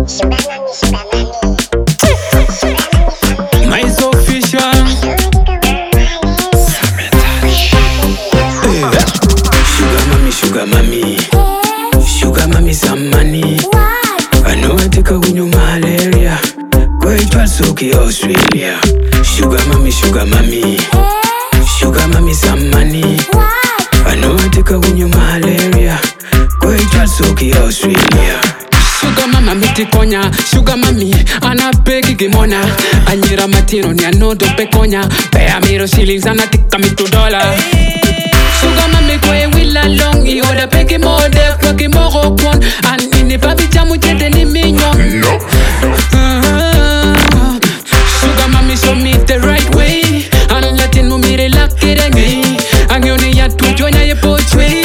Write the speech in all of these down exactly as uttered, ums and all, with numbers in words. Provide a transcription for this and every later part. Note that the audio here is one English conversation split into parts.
My official. Sugar mommy, sugar mommy, sugar mommy, some money. I know I take away your malaria. Go it was okay, Australia. Sugar mommy, sugar mommy, sugar mommy, some money. I know I take away your malaria. Go it was okay, Australia. Sugar mama miti konya, sugar mami anapeki kimona. Anyira matino ni anodo pekonya. Pea miro shillings anatika mitu dollar. Sugar mami kwe willa long i oda peki mode kwa kimoro kwon. Anini papi chamu chete ni minyo. uh, Sugar mami show me the right way. An latin mo mire lakirengi. Angioni ya tujonya ye pochwe.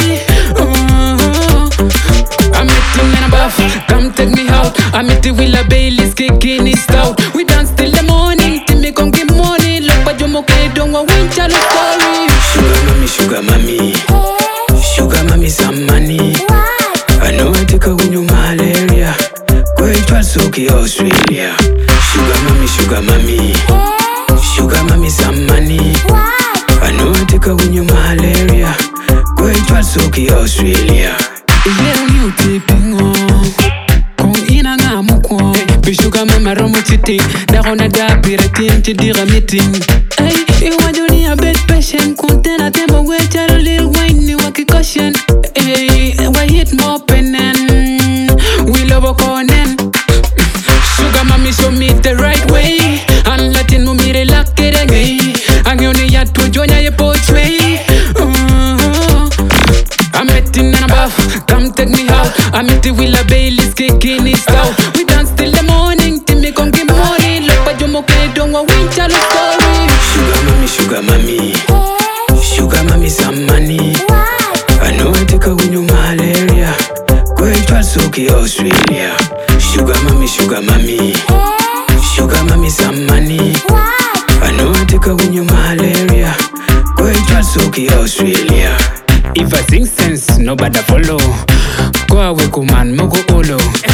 Come take me out. I met the Willa Bailey's kicking it out. We dance till the morning, till me come get money. Look but you okay, don't want winter no story. Sugar mommy, sugar mommy, sugar mommy, some money. I know I take away your malaria. Go it was okay, Australia. Sugar mommy, sugar mommy, sugar mommy, some money. I know I take away your malaria. Go it was okay, Australia. Yeah, you tipping on. Sugar mama romo chitting. Darona da pirating to do a meeting. Hey, you want to need a bed patient. Content a tempo where a little wine you walk a caution. Hey, why hit more pen and we love a conan. Sugar mommy show me the right way. And Latin mo mire lucky again. I'm only yet to join your portrait. I'm meeting and above. Come take me out. I met the Willa Bailey's kicking it out. We dance till the morning, till me come get money. Look but you okay, don't want winter no story. Sugar mommy, sugar mommy, sugar mommy, some money. I know I take away your malaria. Go it was okay, Australia. Sugar mommy, sugar mommy, sugar mommy, some money. I know I take away your malaria. Go it was okay, Australia. If I sing sense, nobody follow. Go away, go man, mogo olo.